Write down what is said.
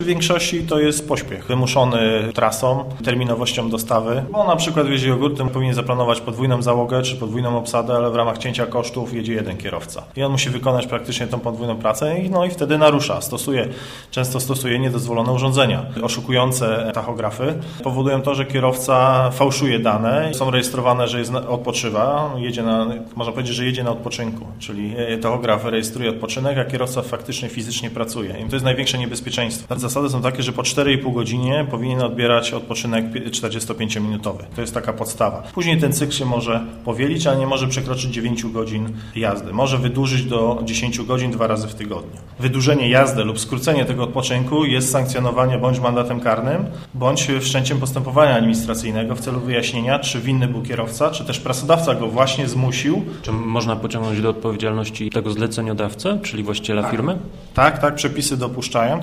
W większości to jest pośpiech wymuszony trasą, terminowością dostawy, bo na przykład wiezie jogurtem powinien zaplanować podwójną załogę czy podwójną obsadę, ale w ramach cięcia kosztów jedzie jeden kierowca. I on musi wykonać praktycznie tą podwójną pracę i wtedy narusza. Często stosuje niedozwolone urządzenia. Oszukujące tachografy powodują to, że kierowca fałszuje dane, są rejestrowane, że odpoczywa, można powiedzieć, że jedzie na odpoczynku, czyli tachograf rejestruje odpoczynek, a kierowca faktycznie fizycznie pracuje. I to jest największe niebezpieczeństwo. Zasady są takie, że po 4,5 godzinie powinien odbierać odpoczynek 45-minutowy. To jest taka podstawa. Później ten cykl się może powielić, ale nie może przekroczyć 9 godzin jazdy. Może wydłużyć do 10 godzin 2 razy w tygodniu. Wydłużenie jazdy lub skrócenie tego odpoczynku jest sankcjonowane bądź mandatem karnym, bądź wszczęciem postępowania administracyjnego w celu wyjaśnienia, czy winny był kierowca, czy też pracodawca go właśnie zmusił. Czy można pociągnąć do odpowiedzialności tego zleceniodawcę, czyli właściciela firmy? Tak, przepisy dopuszczają.